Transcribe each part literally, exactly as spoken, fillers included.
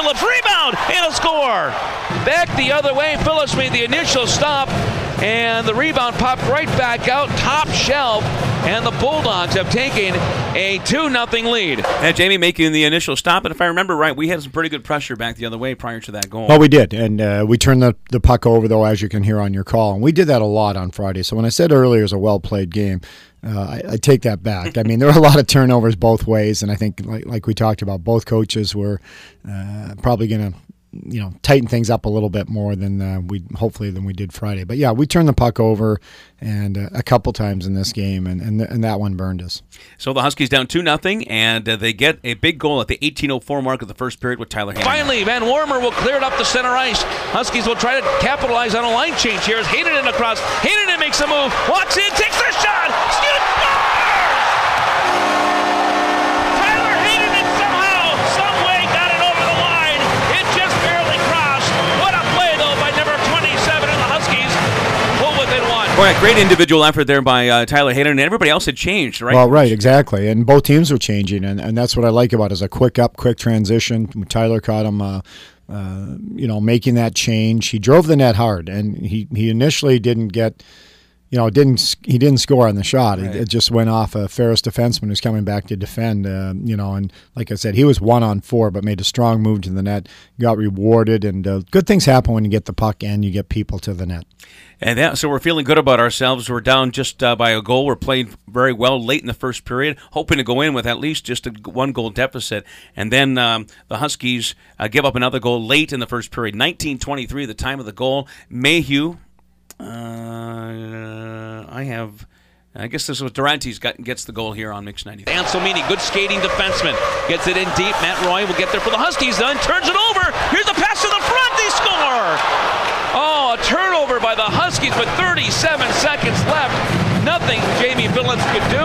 Phillips, rebound, and a score. Back the other way, Phillips made the initial stop, and the rebound popped right back out, top shelf, and the Bulldogs have taken a two nothing lead. And Jamie making the initial stop, and if I remember right, we had some pretty good pressure back the other way prior to that goal. Well, we did, and uh, we turned the, the puck over, though, as you can hear on your call, and we did that a lot on Friday. So when I said earlier it was a well-played game, uh, I, I take that back. I mean, there were a lot of turnovers both ways, and I think, like, like we talked about, both coaches were uh, probably going to you know, tighten things up a little bit more than uh, we hopefully than we did Friday. But yeah, we turned the puck over and uh, a couple times in this game, and and, th- and that one burned us. So the Huskies down two nothing, and uh, they get a big goal at the eighteen oh four mark of the first period with Tyler Hayden. Finally, Van Wormer will clear it up the center ice. Huskies will try to capitalize on a line change here as Hayden across. Hayden makes a move, walks in, takes a shot, shoots, scores! Tyler Hayden somehow, some way got it over the line. It just barely crossed. What a play, though, by number twenty-seven, and the Huskies pull within one. Boy, a great individual effort there by uh, Tyler Hayden, and everybody else had changed, right? Well, right, exactly. And both teams were changing, and, and that's what I like about it, is a quick up, quick transition. Tyler caught him, uh, uh, you know, making that change. He drove the net hard, and he, he initially didn't get, you know, didn't he didn't score on the shot. Right. It, it just went off a Ferris defenseman who's coming back to defend, uh, you know, and like I said, he was one on four, but made a strong move to the net, got rewarded, and uh, good things happen when you get the puck and you get people to the net. And that, so we're feeling good about ourselves. We're down just uh, by a goal. We're playing very well late in the first period, hoping to go in with at least just a one-goal deficit. And then um, the Huskies uh, give up another goal late in the first period. nineteen twenty-three, the time of the goal. Mayhew, uh, I have... I guess this was Durante's got, gets the goal here on Mix ninety-three. Anselmini, good skating defenseman. Gets it in deep. Matt Roy will get there for the Huskies. Then turns it over. Here's a pass to the front. They score! Oh, a turnover by the Huskies with thirty-seven seconds left. Nothing Jamie Phillips could do.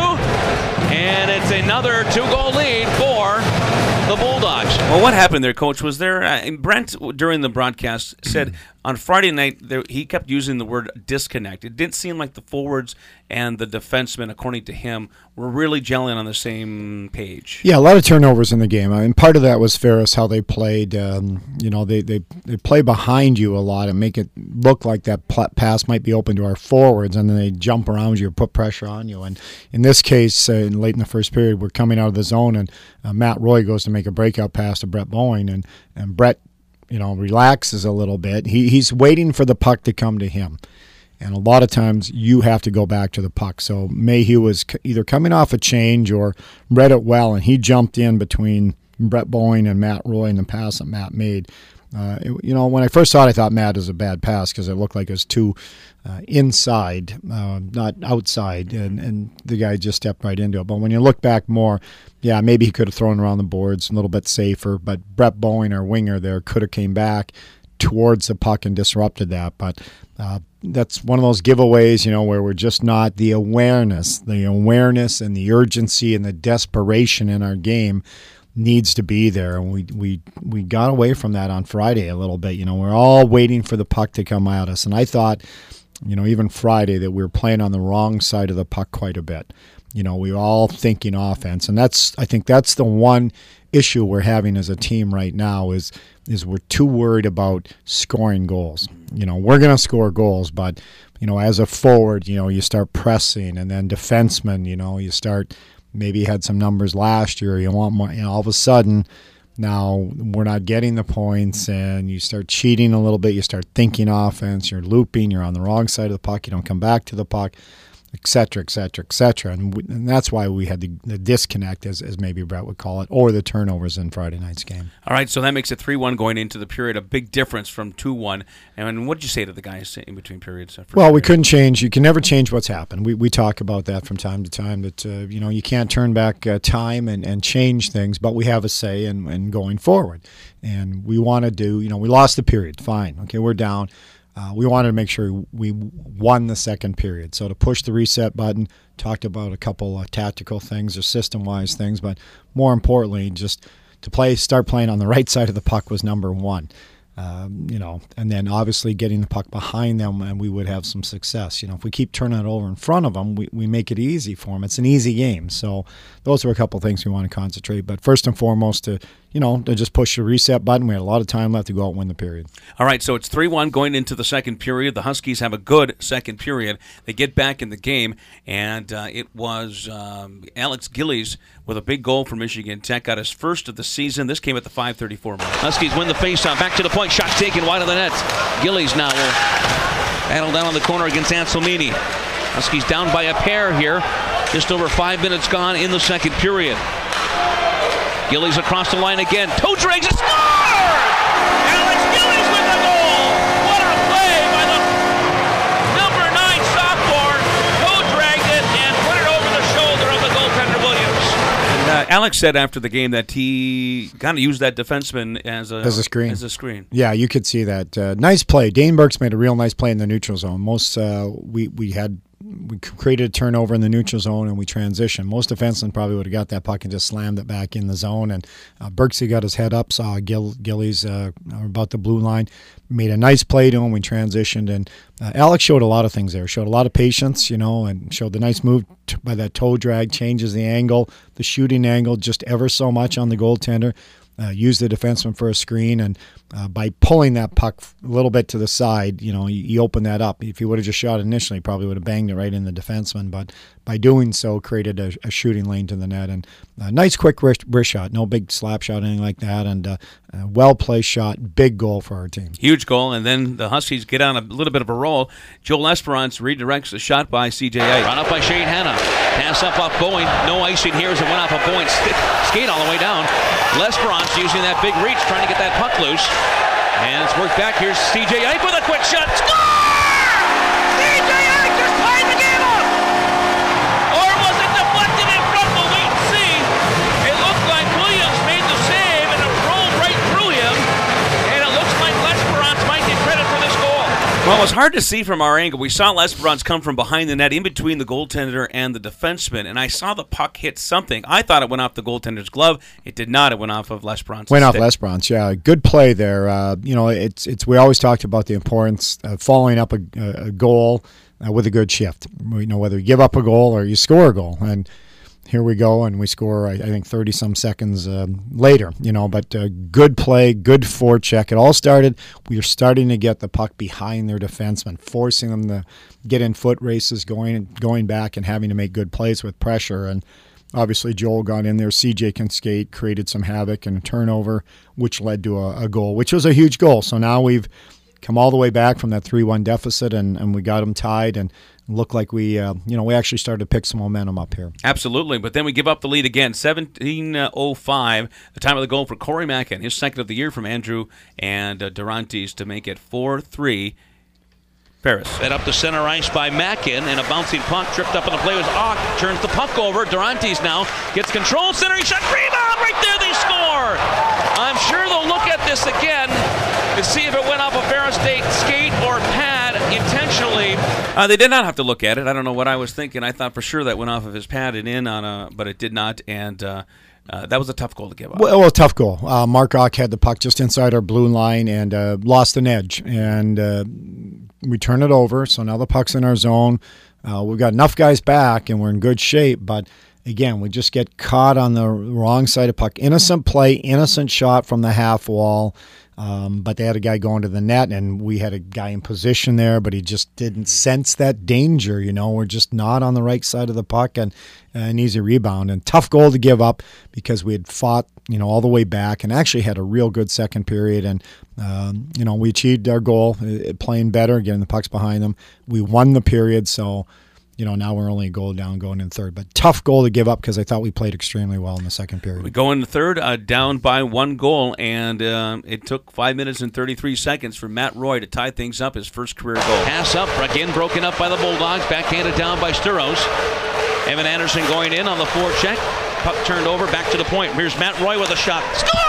And it's another two-goal lead for the Bulldogs. Well, what happened there, Coach? Was there uh, Brent during the broadcast said on Friday night there, he kept using the word disconnect. It didn't seem like the forwards and the defensemen, according to him, were really gelling on the same page. Yeah, a lot of turnovers in the game. I mean, part of that was Ferris, how they played. Um, you know, they, they they play behind you a lot and make it look like that pl- pass might be open to our forwards, and then they jump around you, put pressure on you. And in this case, uh, late in the first period, we're coming out of the zone, and uh, Matt Roy goes to make a breakout pass to Brett Bowen, and, and Brett, you know, relaxes a little bit. He He's waiting for the puck to come to him. And a lot of times you have to go back to the puck. So Mayhew was either coming off a change or read it well, and he jumped in between Brett Bowen and Matt Roy in the pass that Matt made. Uh, it, you know, when I first saw it, I thought Matt was a bad pass because it looked like it was too uh, inside, uh, not outside, and, and the guy just stepped right into it. But when you look back more, yeah, maybe he could have thrown around the boards a little bit safer, but Brett Bowen, our winger there, could have came back towards the puck and disrupted that. But uh, that's one of those giveaways, you know, where we're just not the awareness, the awareness and the urgency and the desperation in our game needs to be there. And we we we got away from that on Friday a little bit. You know, we're all waiting for the puck to come at us. And I thought, you know, even Friday that we were playing on the wrong side of the puck quite a bit. You know, we were all thinking offense. And that's I think that's the one issue we're having as a team right now is is we're too worried about scoring goals. You know, we're going to score goals, but, you know, as a forward, you know, you start pressing, and then defensemen, you know, you start, maybe you had some numbers last year, you want more, you know, all of a sudden now we're not getting the points, and you start cheating a little bit, you start thinking offense, you're looping, you're on the wrong side of the puck, you don't come back to the puck, et cetera, et cetera, et cetera. And, we, and that's why we had the, the disconnect, as, as maybe Brett would call it, or the turnovers in Friday night's game. All right, so that makes it three one going into the period, a big difference from two one. And what did you say to the guys in between periods? Well, we couldn't change. You can never change what's happened. We we talk about that from time to time, that uh, you know, you can't turn back uh, time and, and change things, but we have a say in, in going forward. And we want to do, you know, we lost the period, fine. Okay, we're down. Uh, we wanted to make sure we won the second period. So to push the reset button, talked about a couple of tactical things or system-wise things, but more importantly, just to play, start playing on the right side of the puck was number one. Um, you know, and then obviously getting the puck behind them, and we would have some success. You know, if we keep turning it over in front of them, we, we make it easy for them. It's an easy game. So those are a couple of things we want to concentrate. But first and foremost, to you know, to just push the reset button. We had a lot of time left to go out and win the period. All right, so it's three one going into the second period. The Huskies have a good second period. They get back in the game, and uh, it was um, Alex Gillies with a big goal for Michigan Tech. Got his first of the season. This came at the five thirty-four mark. Huskies win the faceoff. Back to the point. Shot taken wide of the net. Gillies now will battle down on the corner against Anselmini. Huskies down by a pair here. Just over five minutes gone in the second period. Gillies across the line again. Toe drags a score! Alex Gillies with the goal! What a play by the number nine sophomore. Toe dragged it and put it over the shoulder of the goaltender Williams. And, uh, Alex said after the game that he kind of used that defenseman as a, as a screen. As a screen. Yeah, you could see that. Uh, nice play. Dane Burks made a real nice play in the neutral zone. Most uh, we we had. We created a turnover in the neutral zone and we transitioned. Most defensemen probably would have got that puck and just slammed it back in the zone. And uh, Berksey got his head up, saw Gill, Gillies uh, about the blue line, made a nice play to him. We transitioned, and uh, Alex showed a lot of things there. Showed a lot of patience, you know, and showed the nice move t- by that toe drag, changes the angle, the shooting angle just ever so much on the goaltender. Uh, used the defenseman for a screen, and uh, by pulling that puck a little bit to the side, you know, he, he opened that up. If he would have just shot initially, he probably would have banged it right in the defenseman, but by doing so, created a, a shooting lane to the net. And a nice, quick wrist, wrist shot, no big slap shot, anything like that, and uh, a well-placed shot, big goal for our team. Huge goal, and then the Huskies get on a little bit of a roll. Joel Esperance redirects the shot by C J A. Run up by Shane Hanna. Pass up off Bowen. No icing here as it went off of Bowen. Skate all the way down. Lesperance using that big reach, trying to get that puck loose. And it's worked back. Here's C J Ike with a quick shot. Score! C J Ike just tied the game up! Or was it deflected in front? We'll wait and see. It looked like Williams made the save and it rolled right through him. And it looks like Lesperance might get credit for this goal. Well, it was hard to see from our angle. We saw Lesperance come from behind the net, in between the goaltender and the defenseman, and I saw the puck hit something. I thought it went off the goaltender's glove. It did not. It went off of Lesperance's Went off stick. Lesperance, yeah. Good play there. Uh, you know, it's it's. We always talked about the importance of following up a, a goal uh, with a good shift. You know, whether you give up a goal or you score a goal, and here we go, and we score, I, I think, thirty-some seconds um, later, you know, but uh, good play, good forecheck. It all started, we were starting to get the puck behind their defensemen, forcing them to get in foot races, going going back and having to make good plays with pressure. And obviously Joel got in there. C J can skate, created some havoc and a turnover, which led to a, a goal, which was a huge goal. So now we've come all the way back from that three one deficit, and, and we got them tied, and looked like we, uh, you know, we actually started to pick some momentum up here. Absolutely, but then we give up the lead again, seventeen oh five, the time of the goal for Corey Mackin, his second of the year from Andrew and uh, Durantes to make it four three. Ferris. Fed up the center ice by Mackin, and a bouncing puck tripped up on the play was Ock. Turns the puck over. Durantes now gets control. Center shot. Rebound! Right there, they score! I'm sure they'll look at this again to see if it went off a Ferris State skate or pad intentionally. Uh, they did not have to look at it. I don't know what I was thinking. I thought for sure that went off of his pad and in on a, but it did not, and uh, uh, that was a tough goal to give up. Well, well tough goal. Uh, Mark Ock had the puck just inside our blue line and uh, lost an edge, and uh, we turn it over, so now the puck's in our zone. Uh, we've got enough guys back, and we're in good shape, but again, we just get caught on the wrong side of puck. Innocent play, innocent shot from the half wall, um, but they had a guy going to the net, and we had a guy in position there, but he just didn't sense that danger. You know, we're just not on the right side of the puck, and uh, an easy rebound. And tough goal to give up because we had fought, you know, all the way back and actually had a real good second period. And, um, you know, we achieved our goal, uh, playing better, getting the pucks behind them. We won the period, so you know, now we're only a goal down going in third. But tough goal to give up because I thought we played extremely well in the second period. We go into third, uh, down by one goal, and uh, it took five minutes and thirty-three seconds for Matt Roy to tie things up, his first career goal. Pass up, again broken up by the Bulldogs, backhanded down by Sturos. Evan Anderson going in on the forecheck. Puck turned over, back to the point. Here's Matt Roy with a shot. Score!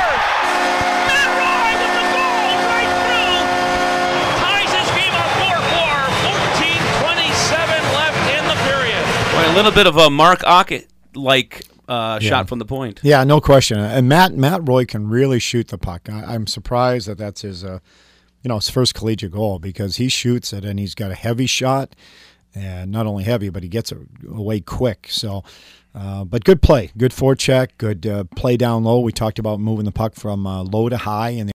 Matt Roy with the goal right through. Ties this game up four four. fourteen twenty-seven left in the period. Boy, a little bit of a Mark Ockett-like uh, Yeah. shot from the point. Yeah, no question. And Matt Matt Roy can really shoot the puck. I, I'm surprised that that's his, uh, you know, his first collegiate goal because he shoots it and he's got a heavy shot, and not only heavy, but he gets it away quick. So Uh, but good play, good forecheck, good uh, play down low. We talked about moving the puck from uh, low to high in the